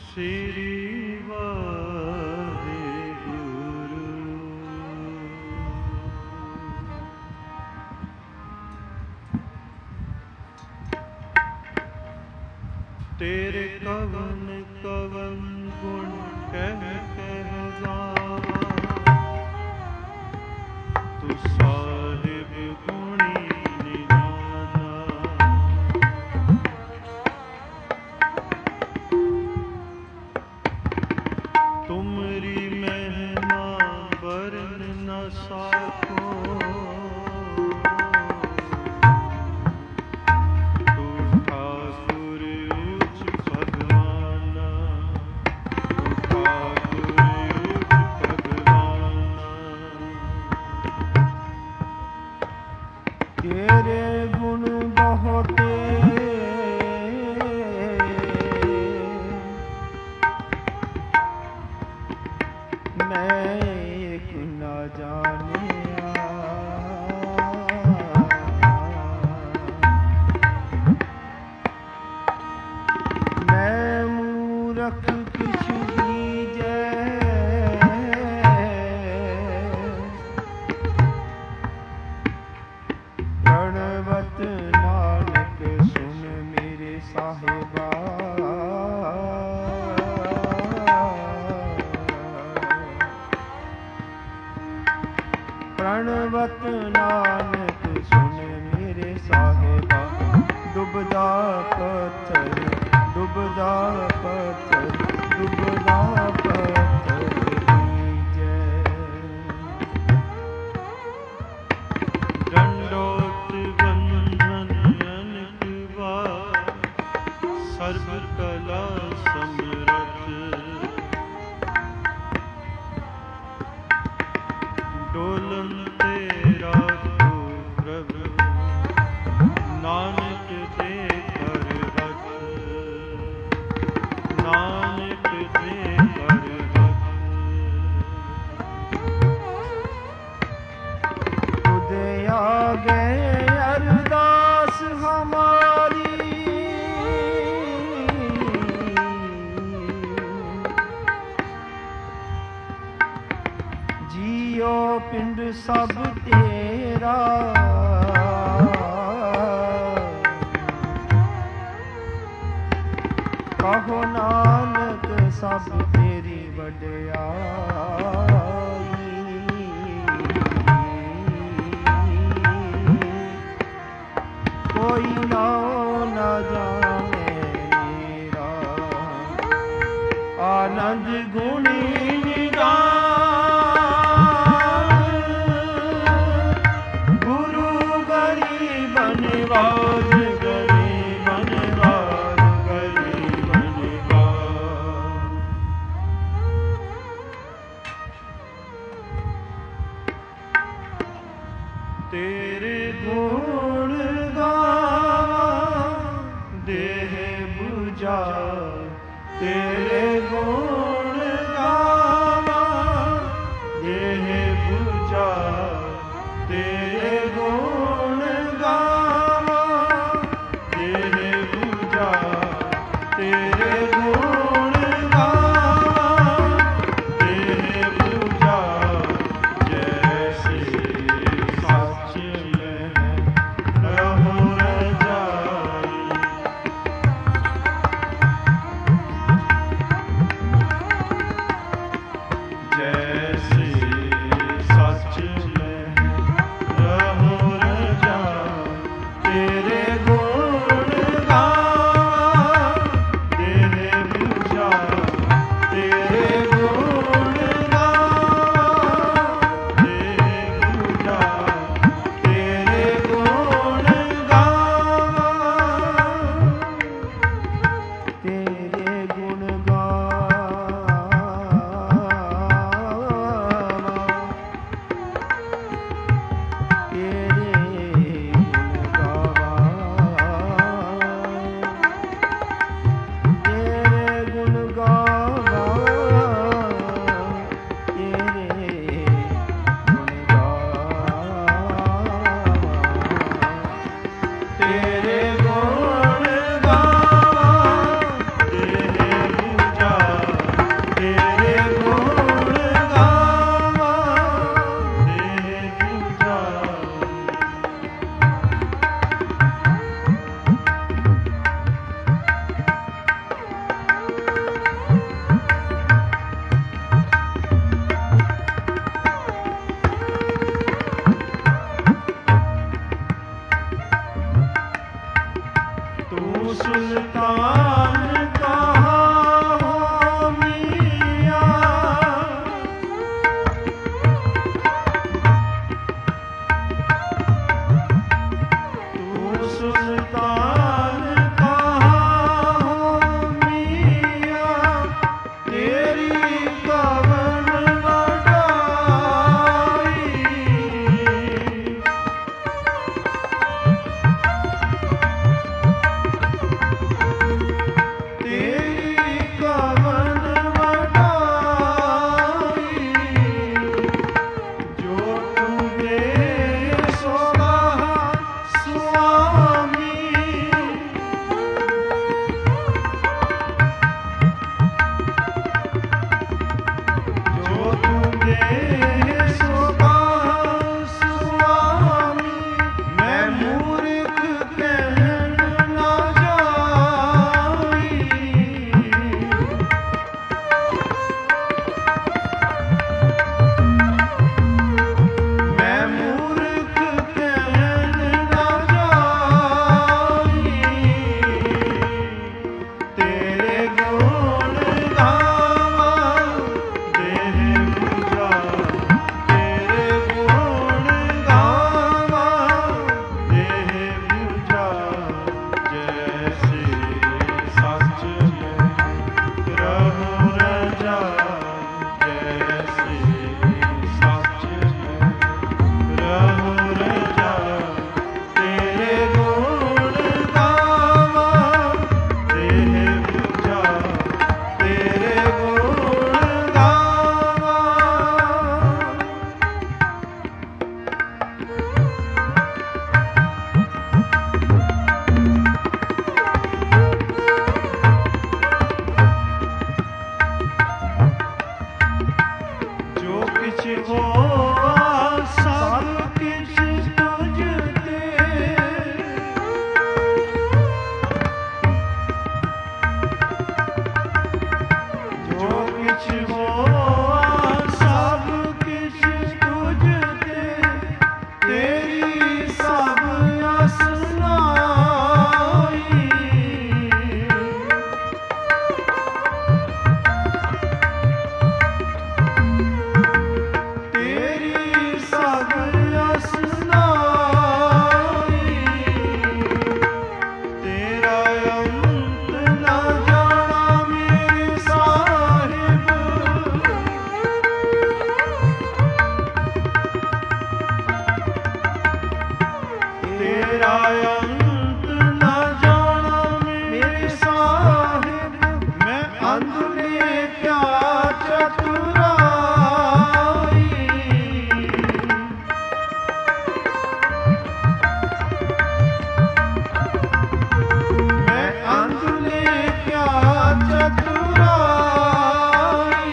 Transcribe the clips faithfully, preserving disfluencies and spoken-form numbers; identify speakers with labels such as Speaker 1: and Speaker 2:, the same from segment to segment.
Speaker 1: ਸ੍ਰੀ ਵਾਹਿਗੁਰੂ। ਤੇਰੇ ਕਵਨ ਕਵਨ ਗੁਣ ਕਹਿ ਕਹਿ ਗਾਵਾਂ, ਤੂੰ ਸਾਹਿਬ ਗੁਣੀ ਨਿਧਾਨਾ। ਤੁਮਰੀ ਮਹਿਮਾ ਵਰਨ ਨ ਸਾਕੋ, ਤੂੰ ਠਾਕੁਰ ਉਚ ਭਗਵਾਨਾ, ਤੂੰ ਠਾਕੁਰ ਉਚ ਭਗਵਾਨਾ।
Speaker 2: ਤੇਰੇ ਗੁਣ ਬਹੁਤੇ ਮੈਂ ਏਕ ਨਾ ਜਾਣਿਆ। ਮੈਂ ਮੂਰਖ ਕਿਛੁ ਬੀਜੈ, ਪ੍ਰਣਵਤ ਨਾਨਕ ਸੁਨ ਮੇਰੇ ਸਾਹਿਬਾ। ਪ੍ਰਣਵਤ ਨਾਨਕ ਸੁਨ ਮੇਰੇ ਸਾਹਿਬਾ। ਡੁੱਬਦਾ ਪੱਥਰ ਡੁੱਬਦਾ ਪੱਥਰ ਡੁੱਬਦਾ ਪੱਥਰ ਬੀਜੈ।
Speaker 1: ਦੰਡੋਤ ਬੰਧਨ ਅਨਕ ਵਾਰ, ਸਰਬ ਕਲਾ ਸਮਰਥ। ਡੋਲਨ ਤੇ ਰਾਖੋ ਪ੍ਰਭ, ਨਾਨਕ ਦੇ ਕਰ ਹੱਥ, ਨਾਨਕ ਦੇ ਕਰ ਹੱਥ।
Speaker 2: ਤੁਧ ਆਗੇ ਅਰਦਾਸ ਹਮਾਰੀ, ਜੀਉ ਪਿੰਡ ਸਭ ਤੇਰਾ। ਕਹੋ ਨਾਨਕ ਸਭ ਤੇਰੀ ਵਡਿਆਈ। ਕੋਈ ਨਾਉ ਨਾ ਜਾਣੇ ਮੇਰਾ, ਆਨੰਦ ਗੁਣੀ ਨਿਦਾਨ। ਗੁਰੂ ਗਰੀਬਨ ਨਿਵਾਜ, ਗਰੀਬਨ ਨਿਵਾਜ, ਗਰੀਬਨ ਨਿਵਾਜ। ਤੇਰੇ ਗੁਣ ਗਾਵਾਂ ਦੇਹ ਬੁਝਾ, ਤੇਰੇ ਗੁਣ ਗਾਵਾਂ ਦੇਹ ਬੁਝਾ। ਤੇਰੇ ਗੁਣ ਗਾਵਾਂ ਦੇਹ ਬੁਝਾ, ਤੇਰੇ ਗੁਣ ਗਾਵਾਂ ਦੇਹ ਬੁਝਾ। ਜੈਸੇ ਸੱਚ ਮਹਿ ਰਹੋ ਰਜਾਈ, ਜੈਸੇ ਸੱਚ ਮਹਿ ਰਹੋ ਰਜਾਈ। ਤੇਰੇ ਗੁਣ ਗਾਵਾਂ ਦੇਹ ਬੁਝਾ, ਤੇਰੇ ਗੁਣ ਗਾਵਾਂ ਦੇਹ ਬੁਝਾ। ਤੇਰੇ ਗੁਣ ਗਾਵਾਂ, ਤੇਰੇ ਗੁਣ ਗਾਵਾਂ। ਤੇਰੇ ਗੁਣ ਗਾਵਾਂ। सुल्तान कहाँ हो मियाँ, तू सुल्तान कहाँ हो मियाँ, तेरी कवन बड़ाई, तेरी कवन बड़ाई, जो तू दे सो कहा स्वामी, जो तू दे सो कहा स्वामी, मैं मूर्ख कहन ना जाई, मैं मूर्ख कहन ना जाई, तेरे गुण गावा देह पूजा, तेरे गुण गावा देह पूजा, जैसे सच में रहो रजा, जैसे सच में रहो रजा, तेरे गुण गावा देह पूजा, तेरे गुण गावा। जो किछ हो सब किछ तुझ ते, जो किछ हो सब किछ तुझ ते, तेरी सब असनाई, तेरी सब असनाई, तेरा अंत न जाना मेरे साहिब, तेरा अंत न जाना मेरे साहिब, मैं अंधे क्या चतुराई, मैं अंधे क्या चतुराई,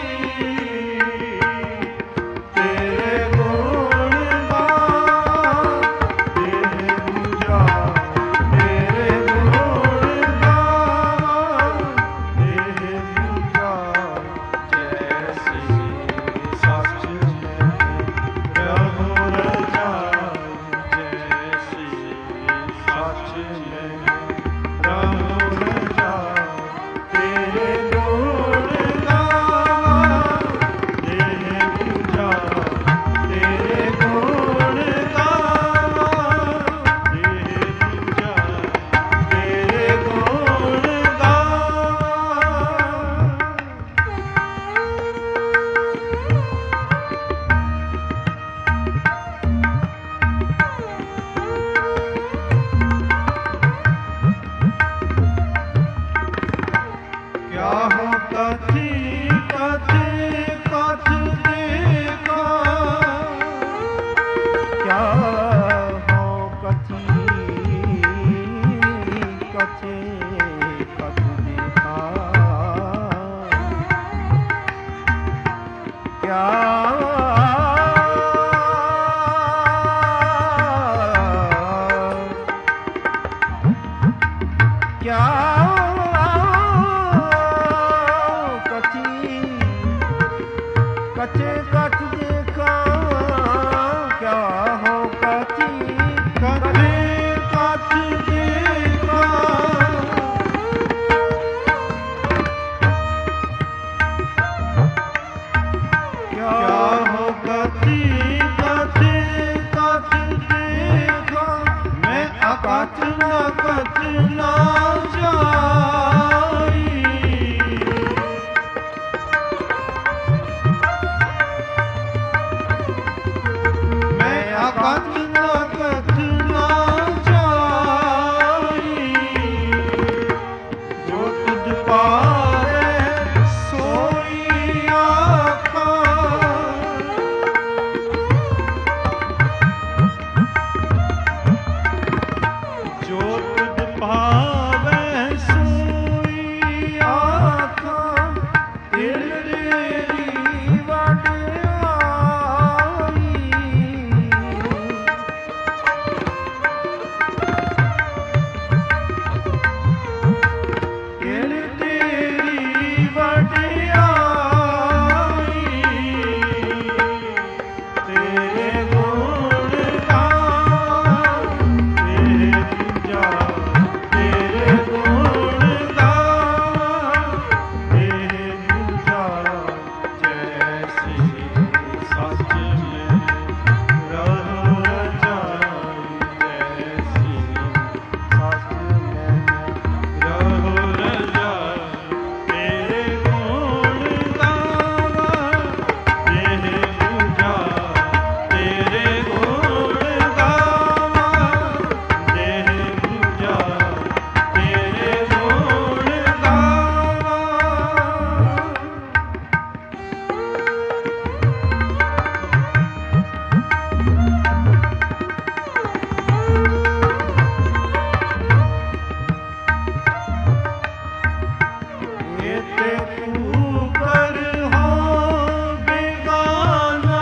Speaker 2: तेरे गुण गावा देह पूजा, तेरे गुण गावा देह पूजा, जैसे सच में रहो रजा, जैसे सच में रहो रजा, तेरे गुण गावा देह पूजा, तेरे गुण गावा देह पूजा, तेरे गुण क्या हो कथी कथी कथ देखा, क्या हो कथी कथे कथ देखा, क्या क्या कथी कथे कथ देखा, क्या हो कथी कथे कथ देखा, कथ ना जाई। मैं अकथ ना कथ ना जाई। जो तुझ पावे सोई आखा। जो तुझ पावे सोई आखा। तेरी वडियाई। तेरी तेरी वडियाई। तेरे गुण गाऊं, तेरे पूजा, तेरे गुण गाऊं, तेरे पूजा। जैसे सच में रहो रजाई। जैसे सच में रहो रजाई। तेरे गुण गावां, तेरे पूजा, तेरे गुण गावां, तेरे पूजा, तेरे गुण गावां। एते ऊपर हो बेगाना।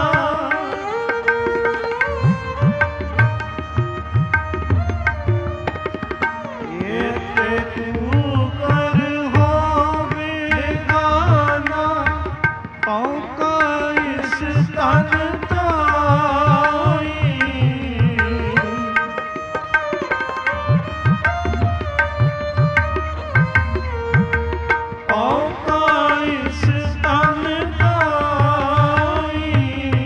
Speaker 2: एते ऊपर हो बेगाना। पाँव का इस तन ताई। पाँव का इस तन ताई।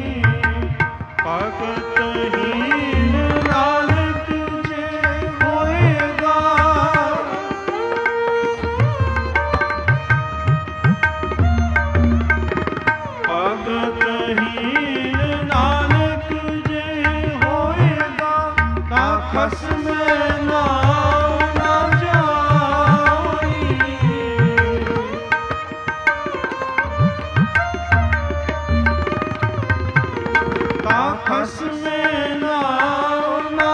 Speaker 2: भगतहीन लाल तुझे होएगा। भगतहीन लाल तुझे होएगा। ना खस्म नाव ना जाई। का खस्म नाव ना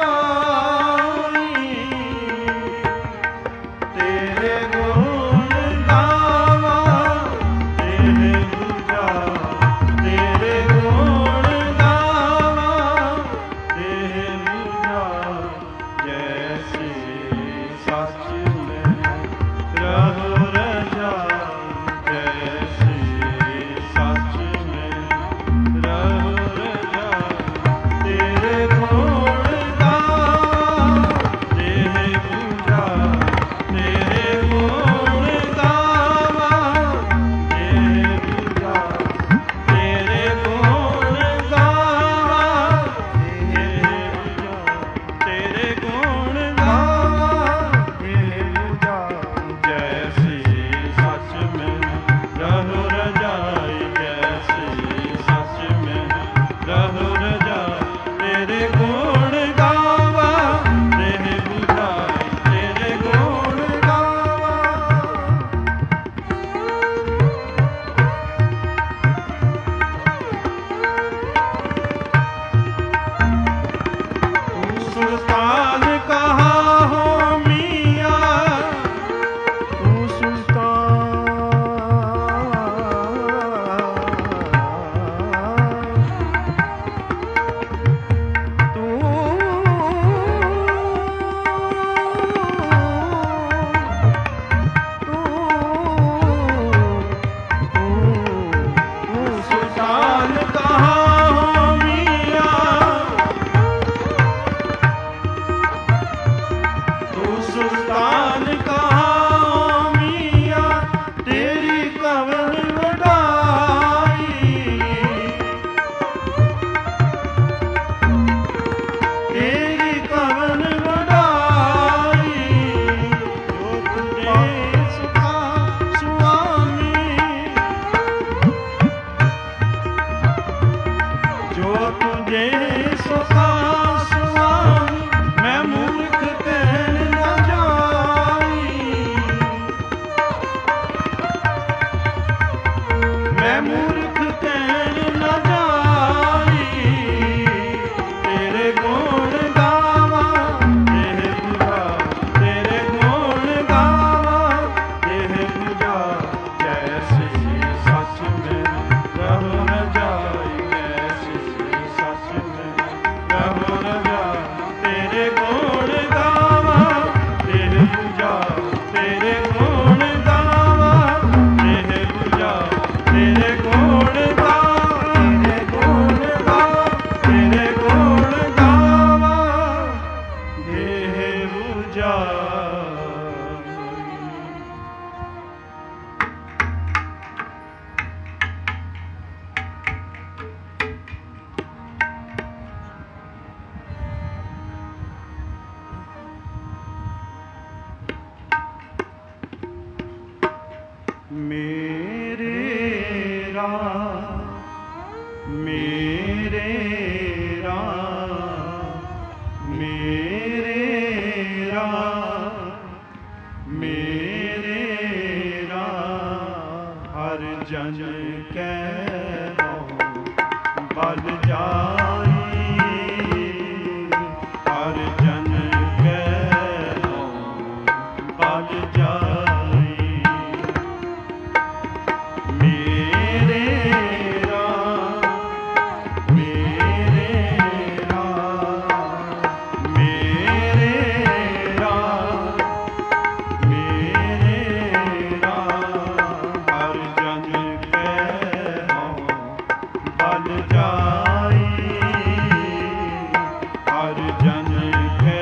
Speaker 2: जाई। तेरे गुण गावां, तेरे पूजा, तेरे गुण गावां, तेरे पूजा। जैसे सच में रहो रजाई। जैसे सच में रहो रजाई। तेरे गुण गावां, तेरे पूजा, तेरे गुण गावां, तेरे पूजा, तेरे गुण गावां, तेरे पूजा, तेरे गुण गावां, तेरे पूजा। जैसे सच में रहो रजाई। जैसे सच में रहो रजाई। तेरे गुण गावां, तेरे पूजा, तेरे गुण गावां। तू सुल्तान कहा हो मियां। तू सुल्तान। तू तू सुल्तान कहा हो मियां। तू सुल्तान कहा हो मियां। तेरी कवन वडाई। तेरी कवन वडाई।
Speaker 1: ਜਾਈ। ਮੇਰੇ ਰਾਮ ਮੇਰੇ ਰਾਮ ਮੇਰੇ ਰਾਮ ਮੇਰੇ ਰਾਮ ਹਰ ਜਨ ਕੈ ਬਲ ਜਾਈ। ਹਰ ਜਨ ਕੈ ਬਲ ਜਾਈ। ਮੇਰੇ ਰਾਮ ਮੇਰੇ ਰਾਮ ਮੇਰੇ ਰਾਮ ਮੇਰੇ ਰਾਮ ਹਰ ਜਨ ਕੈ ਬਲ ਜਾਈ। ਹਰ ਜਨ ਕੈ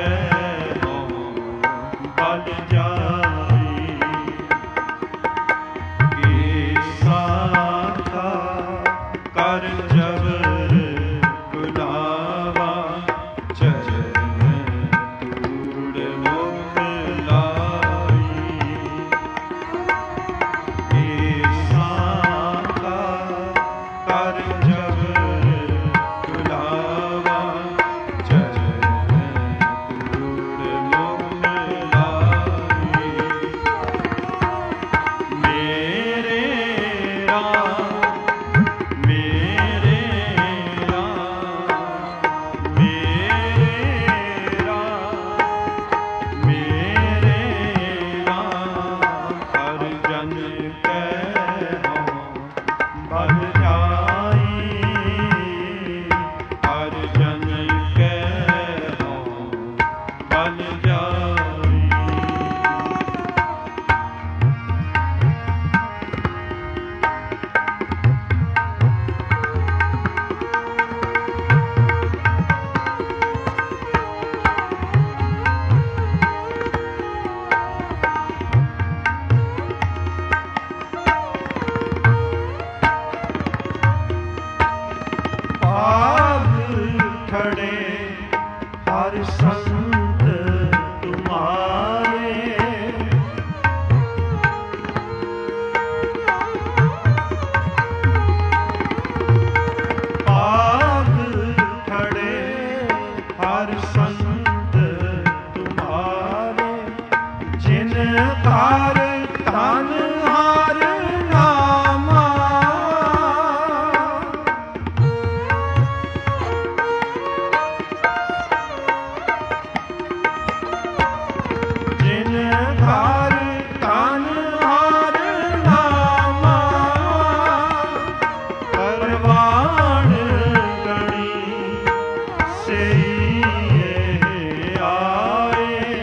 Speaker 1: ਬਲ ਜਾਈ। ਸਾਖਾ ਕਰ ਜਬਰ ਬੁਲਾਵਾ ਚਰਨ ਤੂੜ ਮੁਖ ਲਾਈ। ਏ ਸਾਖਾ ਕਰ ਜਬਰ ਬੁਲਾਵਾ ਚਰਨ ਤੂੜ ਮੁਖ ਲਾਈ। ਮੇਰੇ ਮੇਰੇ ਰਾਮ ਮੇਰੇ ਰਾਮ ਮੇਰੇ ਰਾਮ ਹਰ ਜਨ ਕੈ ਬਲ ਜਾਈ। ਹਰ ਜਨ ਕੈ ਬਲ ਜਾਈ। ਪਾਗ ਖੜੇ ਹਰ ਸੰਤ ਤੁਮਾਰੇ। ਪਾਗ ਖੜੇ ਹਰ ਸੰਤ ਤੁਮਾਰੇ। ਜਿਨ ਤਾਰ ਧਨ ਹਰ ਨਾਮਾ। ਜਿਨ ਧਾਰ ਧਨ ਹਰ ਨਾਮਾ। ਪਰਵਾਣ ਗਣੀ ਸਈ ਆਏ।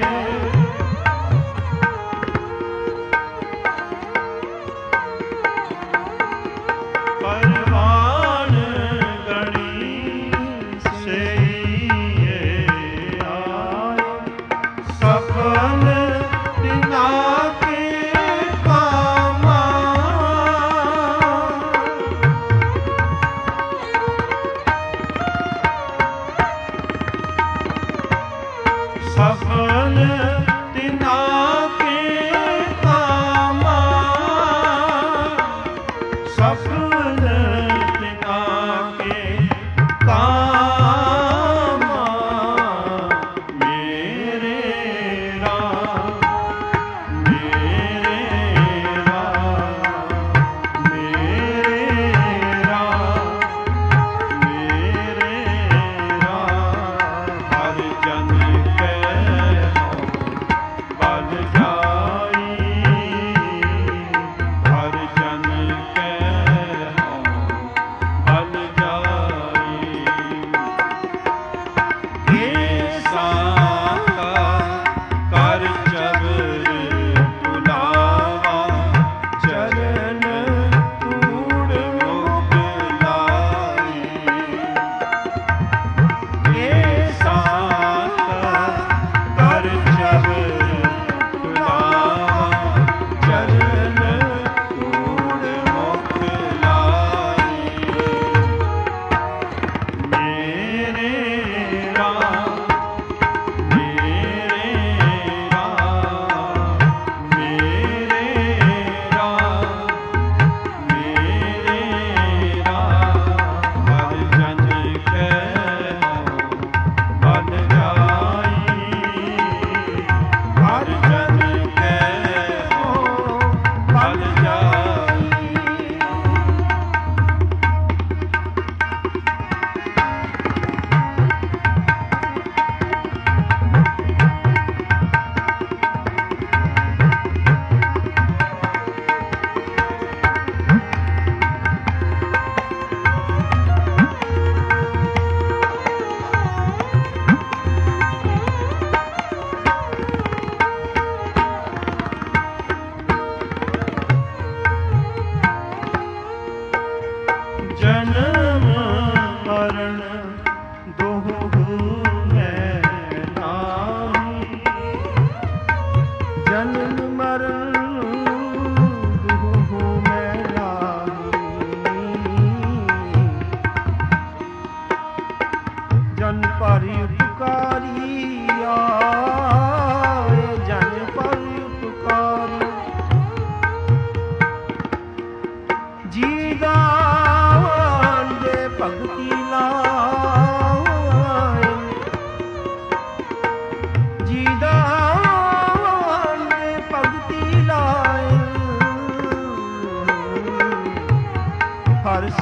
Speaker 1: ਪਰਵਾਣ ਗਣੀ ਸਈ ਆਏ। ਸਫਲ ਤਿਨਾ ਕੇ ਕਾਮਾ। ਸਫਲ ਤਿਨਾ ਕੇ ਕਾਮਾ। ਸਫਲ ਤਿਨਾ ਕੇ ਕਾਮਾ। ਮੇਰੇ ਰਾਮ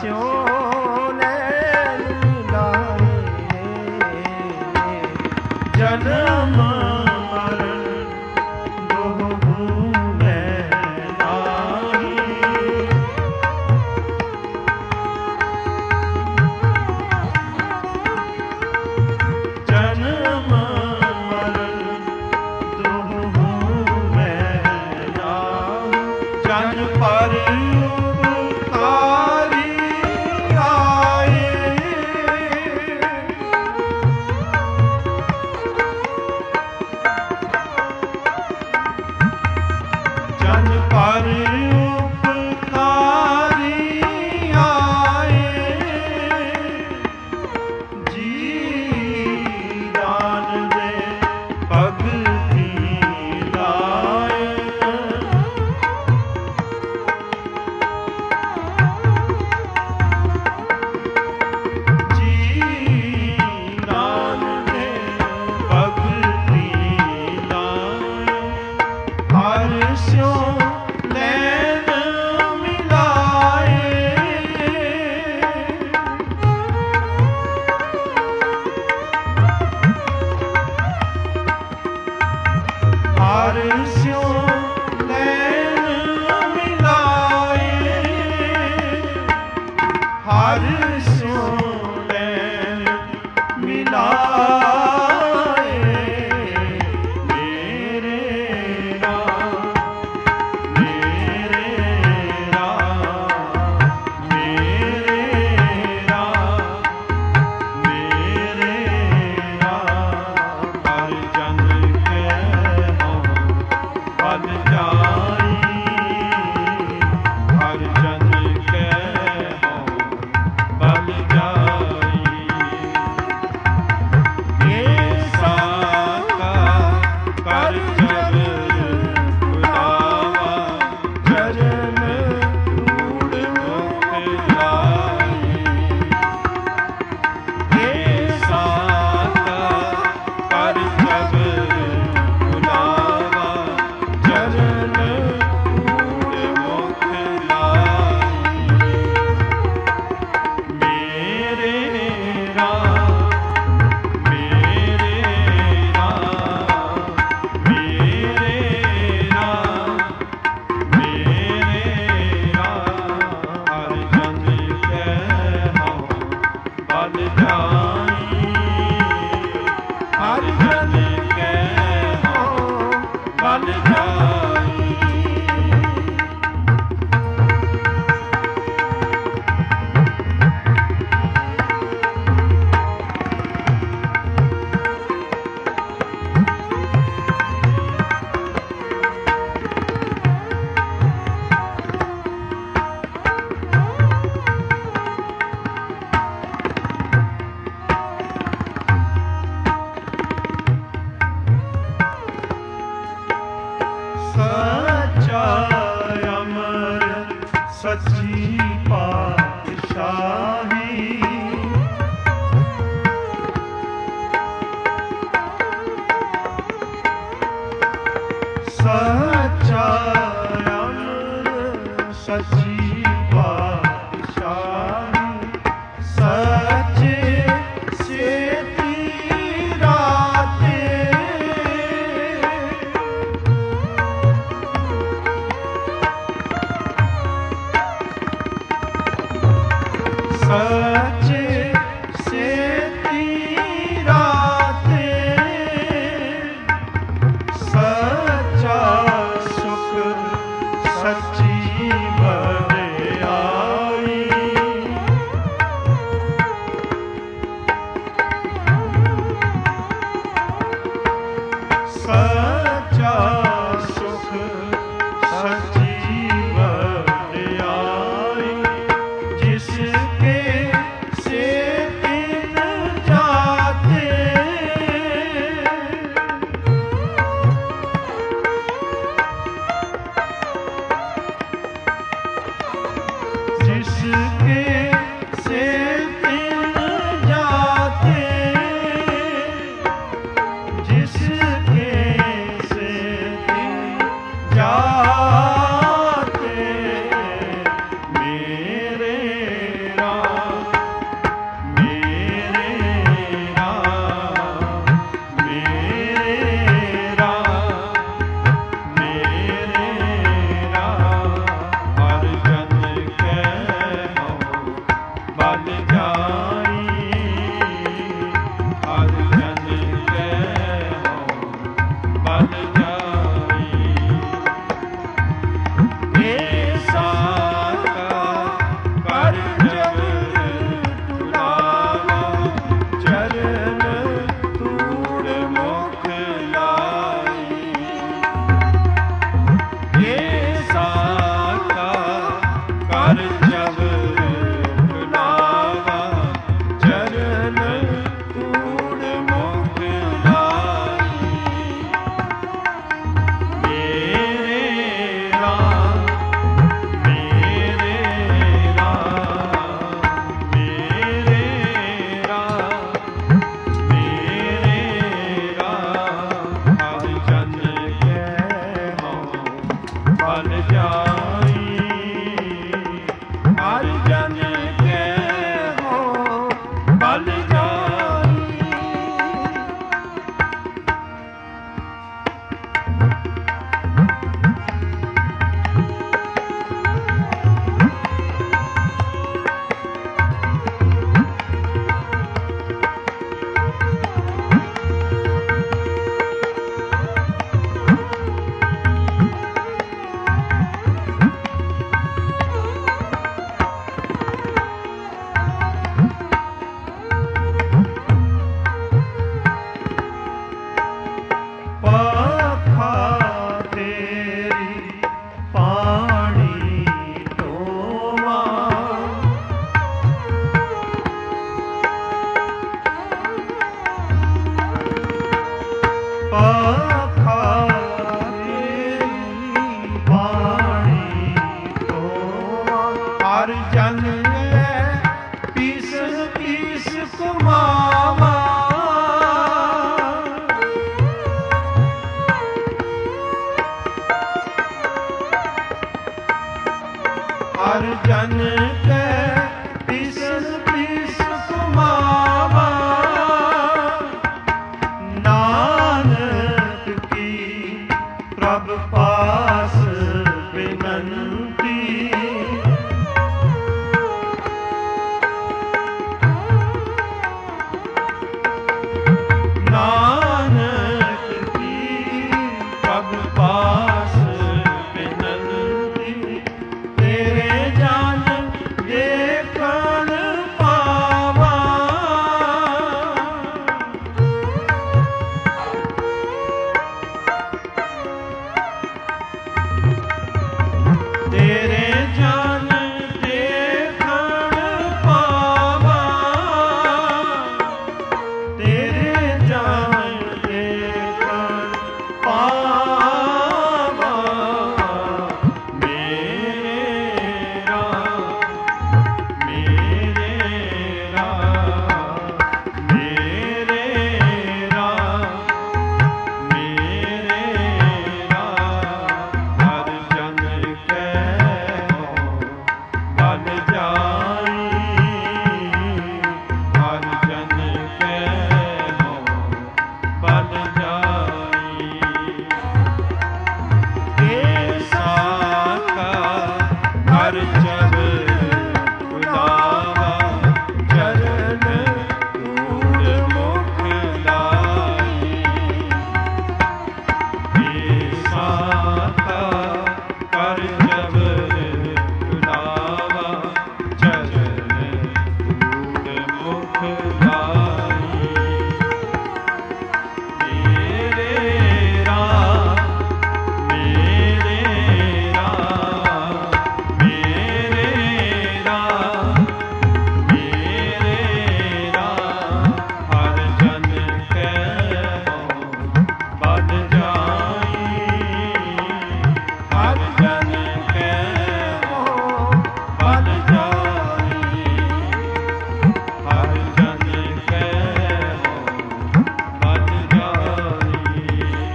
Speaker 2: ਸਿਉ ਨੈਣ ਮਿਲਾਏ,
Speaker 1: ਜਨਮ ਮਰਨ ਦੋਹੂ ਮੈਂ ਨਾਹੀ। ਜਨਮ ਮਰਨ ਦੋਹੂ ਮੈਂ ਨਾਹੀ। ਜਨ ਪਰ ਉਪਕਾਰੀ ਆਏ, ਜਨ ਪਰ ਉਪਕਾਰੀ ਆਏ, ਜੀ ਦਾਨ ਦੇ ਭਗਤੀ ਲਾਏ। ਜੀ ਦਾਨ ਦੇ ਭਗਤੀ ਲਾਏ, ਹਰਿ ਸਿਉ ਨੈਣ ਮਿਲਾਏ। ਹਰਿ ਸਿਉ ਨੈਣ ਮਿਲਾਏ, ਹਰਿ ਸਿਉ ਨੈਣ ਮਿਲਾਏ। ਮੇਰੇ ਰਾਮ ਮੇਰੇ ਰਾਮ ਮੇਰੇ ਰਾਮ ਮੇਰੇ ਰਾਮ, ਹਰਿ ਜਨ ਕੈ ਹਉ ਬਲ ਜਾਈ। ਹਰਿ ਜਨ ਕੈ ਹਉ ਬਲ ਜਾਈ। ਕੇਸਾ ਕਾ ਕਰ ਜਬਰ ਖੁਦਾਵਾ, ਚਰਨ ਧੂੜ ਮੁਖ ਲਾਈ। ਕੇਸਾ ਕਾ ਕਰ ਜਬਰ ਖੁਦਾਵਾ, ਚਰਨ ਧੂੜ ਮੁਖ ਲਾਈ। ਮੇਰੇ ਰਾਮ ਮੇਰੇ ਰਾਮ ਮੇਰੇ ਰਾਮ ਮੇਰੇ ਰਾਮ, ਹਰਿ ਜਨ ਕੈ ਹਉ ਬਲ ਜਾਈ। ਹਰਿ ਜਨ ਕੈ ਹਉ ਬਲ ਜਾਈ। ਸੱਚਾ ਅਮਰ ਸੱਚੀ ਪਾਤਸ਼ਾਹੀ, ਸੱਚਾ ਅਮਰ ਸੱਚੀ ਪਾਤਸ਼ਾਹੀ, ਸੱਚੇ ਸੇਤੀ ਰਾਤੇ। ਸੱਚੇ ਸੇਤੀ ਰਾਤੇ, ਸੱਚਾ ਸੁਖ ਸੱਚੀ ਬਰ ਬਲ ਜਾਈ, ਹਰਿ ਜਨ ਕੇ ਹੋ ਬਲ ਜਾਈ। ਹਰਿ ਜਨ ਪੀਸ ਪੀਸ ਕਮਾਵਾ, ਹਰਿ ਜਨ ਕੈ ਪੀਸ ਪੀਸ ਕਮਾਵਾ। ਨਾਨਕ ਕੀ ਪ੍ਰਭ ਪਾਸ ਬਿਨੰਤੀ, ਨਾਨਕ ਕੀ ਪ੍ਰਭ ਪਾਸ ਬਿਨੰਤੀ। ਤੇਰੇ ਜਨ ਦੇਖਣ ਪਾਵਾ, ਤੇਰੇ ਜਨ ਦੇਖਣ ਪਾਵਾ, ਤੇਰੇ ਜਨ ਦੇਖਣ ਪਾਵਾ। ਮੇਰਾ ਮੇਰਾ ਮੇਰਾ ਮੇਰਾ ਹਰਿ ਜਨ ਕੈ ਹੋ ਬਲ ਜਾਈ, ਹਰਿ ਜਨ ਕੈ ਹੋ ਬਲ ਜਾਈ। ਐਸਾ ਕਾ ਹਰ ਚਰਨ ਉਦਾਵਾ, ਚਰਨ ਧੂੜ ਮੁਖ ਲਾਈ। ਐਸਾ ਕਾ ਹਰ ਚਰਨ ਉਦਾਵਾ, ਚਰਨ ਧੂੜ ਮੁਖ ਲਾਈ। ਮੇਰੇ ਰਾਮ ਮੇਰੇ ਰਾਮ ਮੇਰੇ ਰਾਮ ਮੇਰੇ ਰਾਮ ਹਰਿ ਜਨ ਕੈ ਹੋ ਬਲ ਜਾਈ, ਹਰਿ ਜਨ ਕੈ ਹੋ ਬਲ ਜਾਈ, ਹਰਿ ਜਨ ਕੈ ਹੋ ਬਲ ਜਾਈ,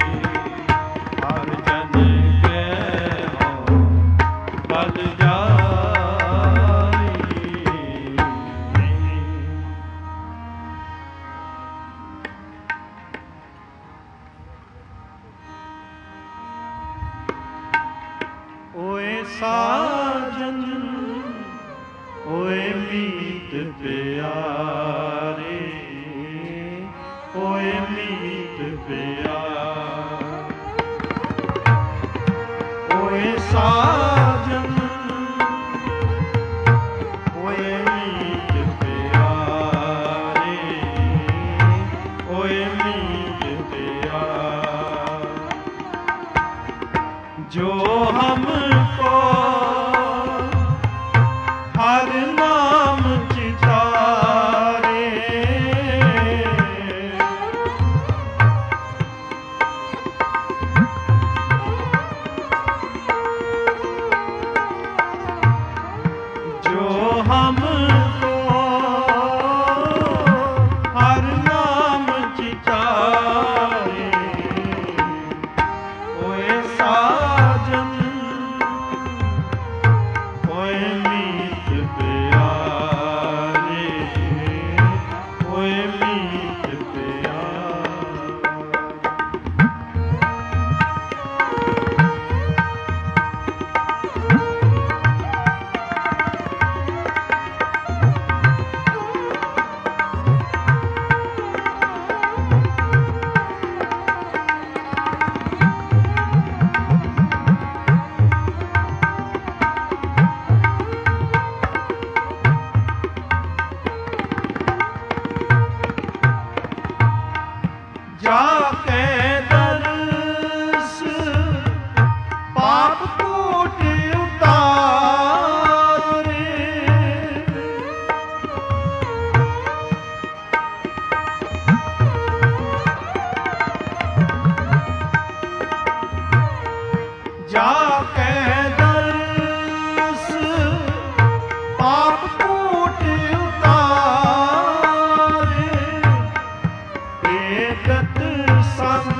Speaker 1: ਹਰਿ ਜਨ ਕੈ ਹੋ ਬਲ ਜਾਈ। ਓਏ ਸਾਜਨ ਓਏ ਮੀਤ ਪਿਆਰੇ, ਓਏ ਮੀਤ ਪਿਆਰੇ, ਓਏ ਸਾਜਨ ਓਏ ਮੀਤ ਪਿਆਰੇ, ਓਏ ਮੀਤ ਪਿਆਰੇ। ਜੋ ਹਮਕੋ ਹਰ ਨਾਮ ਚਿਤਾਰੇ, ਜੋ ਹਮਕੋ ਹਰ ਨਾਮ ਚਿਤਾਰੇ। ਓਏ ਸਾਜਨ ਜਾ ਕੇ ਦਰਸ ਪਾਪ ਕੂਟ ਉਤਾਰੇ, ਏਕਤ ਸੰਗ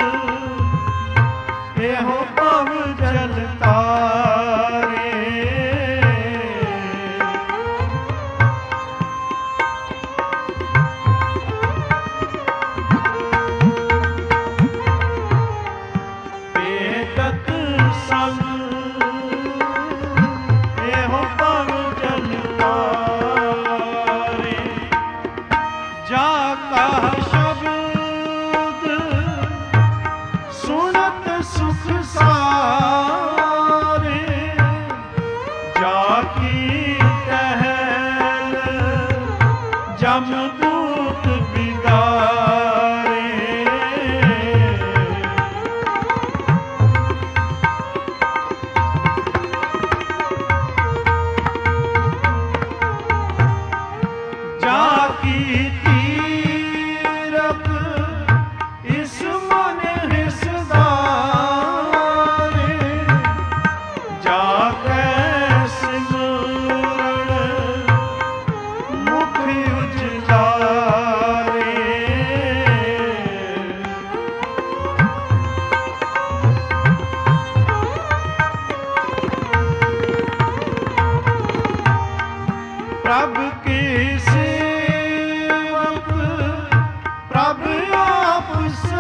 Speaker 1: ਇਹੋ ਭਵ ਜਲ ਤਾਰੇ। ਏਕਤ ਸੰਗ ਇਹੋ ਭਵ ਜਲ ਤਾਰੇ, ਜਾ ਕਾ ਸ਼ਬਦ ਸੁਣਤ ਸੁਖ ਸਾਰੇ, ਜਾ ਕੀ ਟਹਿਲ ਜਮਦੂਤ ਬਿਦਾਰੇ। ਜਾ ਕੀ ਤੀਰਥ ਇਸ ਮਨ ਹਿਸਦਾਰੇ, ਜਾ ਕੈ ਸਿਮਰਨ ਮੁਖ ਉਜਲਾਰੇ। ਪ੍ਰਭ ਕੀ ਸੇਵਕ ਪ੍ਰਭ ਆਪ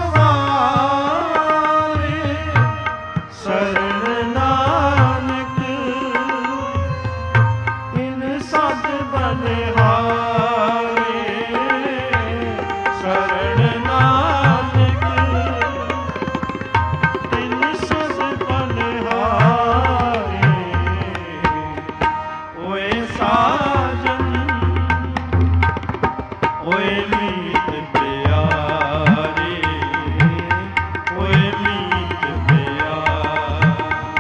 Speaker 1: ਸਵਾਰੇ, ਸਰਣ ਨਾਨਕ ਇਨ ਸਦ ਬਲਿਹਾਰੇ। ਸਰਣ ਨਾਨਕ ਇਨ ਸਦ ਬਲਿਹਾਰੇ। ਓਏ ਸਾਜਨ ਓਏ ਮੀਤ ਪਿਆਰੇ, ਓਏ ਮੀਤ ਪਿਆਰੇ।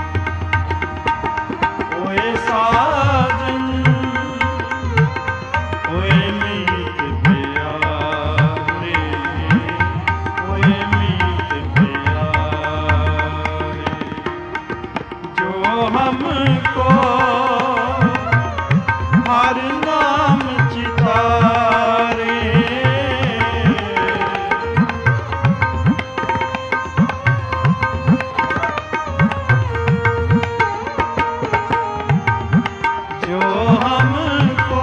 Speaker 1: ਓਏ ਸਾਜਨ ਓਏ ਮੀਤ ਪਿਆਰੇ, ਓਏ ਮੀਤ ਪਿਆਰੇ। ਜੋ ਹਮਕੋ ਹਰ ਨਾਮ ਚਿਤਾਰੇ, जो हमको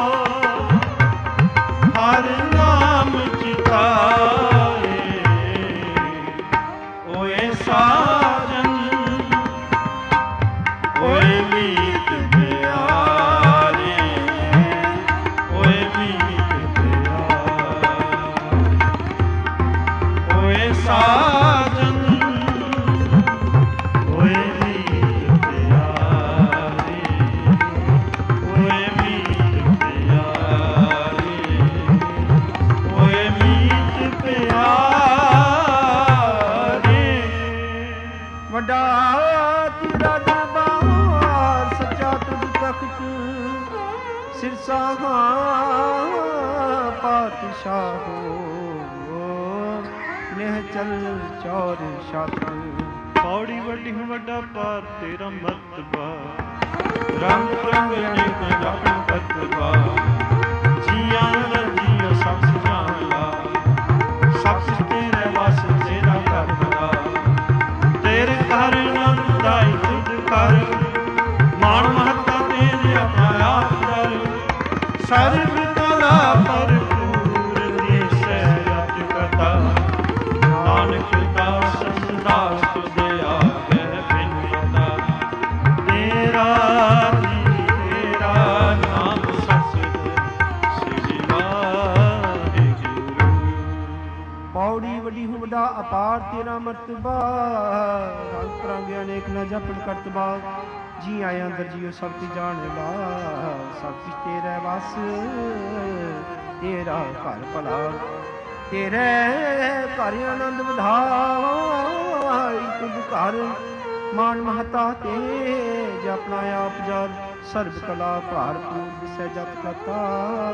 Speaker 1: हर नाम चिताए। ओए साजन ओए मीत प्यारे, ओए मीत प्यारे। ओए साजन ओए मीत प्यारे, ओए मीत प्यारे, ओए मीत प्यारे।
Speaker 2: ਵੱਡਾ ਤੇਰਾ ਦਰਬਾਰ ਸੱਚਾ ਤੁਧ ਤਖਤ, ਸਿਰਸਾਹਾਂ ਪਾਤਸ਼ਾਹੋ ਨਿਹਚਲ ਚੌਰ ਛਤ।
Speaker 1: ਪੌੜੀ ਵੱਡੀ ਵੱਡਾ ਪਾਰ ਤੇਰਾ ਮਰਤਬਾ, ਰੰਗ ਰੰਗ ਅਨੇਕ ਜਪ ਕਤਬਾ। ਜੀਆਂ ਦਾ ਜੀਓ ਸਭ ਸੁਝਾਲਾ, ਸਭ ਤੇਰੇ ਵਸ ਤੇਰਾ ਘਰ ਬਣਾ। ਤੇਰੇ ਘਰ ਆਨੰਦ ਦਾਈ ਤੁਧ ਕਰ, ਮਾਣ ਮਹੱਤਾ ਤੇਰੇ ਆਪਣਾ ਆਪ ਕਰ। ਸਰਬ ਕਲਾ ਭਰਪੂਰ ਦੇਸੈ ਰਤ ਕਥਾ, ਨਾਨਕ ਦਾਸ ਸਦਾ ਸੁਧ ਆਗੇ ਬਿਨਵਤਾ। ਤੇਰਾ ਜੀ ਤੇਰਾ ਨਾਮ ਸਤਿ ਸ੍ਰੀ ਵਾਹਿਗੁਰੂ।
Speaker 2: ਪੌੜੀ ਵੱਡੀ ਹੂੰ ਵੱਡਾ ਅਪਾਰ ਤੇਰਾ ਮਰਤਬਾ, ਰੰਗ ਰੰਗ ਅਨੇਕ ਨਾ ਜਪਨ ਕਰਤਬਾ। ਜੀ ਆਇਆ ਅੰਦਰ ਜੀਓ ਸਭ ਕੀ ਜਾਣ ਲਾ, ਸਭ ਕੁਛ ਤੇਰੇ ਵਸ ਤੇਰਾ ਘਰ ਭਲਾ। ਤੇਰੇ ਘਰ ਆਨੰਦ ਵਧਾਈ ਤੁਧ ਘਰ, ਮਾਨ ਮਹਤਾ ਤੇ ਜਪਨਾ ਆਪ ਜਰ। ਸਰਬ ਕਲਾ ਭਾਰਪੂਰ ਦਿਸੈ ਜਤ ਕਥਾ,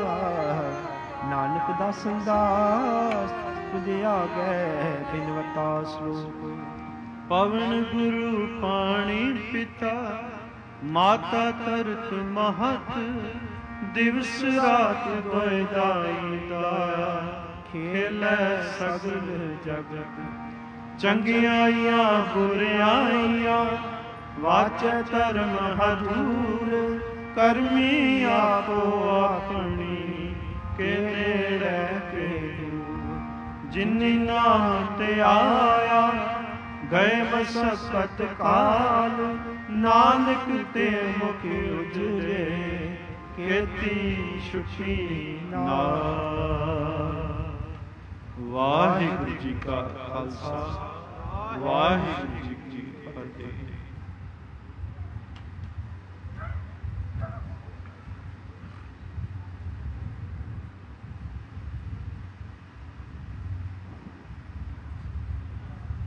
Speaker 2: ਨਾਨਕ ਦਾਸਨ ਦਾਸ ਤੁਧ ਆਗੇ ਬਿਨਵਤਾ। ਸ਼ਲੋਕ
Speaker 1: ਪਵਨ ਗੁਰੂ ਪਾਣੀ ਪਿਤਾ, ਮਾਤਾ ਧਰਤ ਮਹਤ, ਦਿਵਸ ਰਾਤ ਦੁਇ ਦਾਈ ਦਾਇਆ, ਖੇਲੈ ਸਗਲ ਜਗਤ। ਚੰਗਿਆਈਆਂ ਬੁਰਿਆਈਆਂ, ਵਾਚੈ ਧਰਮ ਹਦੂਰ, ਕਰਮੀ ਆਪੋ ਆਪਣੀ, ਕੇ ਨੇੜੇ ਕੇ ਦੂਰ। ਜਿਨੀ ਨਾਮ ਤੇ ਆਇਆ, ਗਏ ਮਸਕਤ ਕਾਲ, ਨਾਨਕ ਤੇ ਮੁਖ ਉਜਰੇ, ਕੀਤੀ ਛੁਟੀ ਨਾਲ। ਵਾਹਿਗੁਰੂ ਜੀ ਕਾ ਖਾਲਸਾ, ਵਾਹਿਗੁਰੂ ਜੀ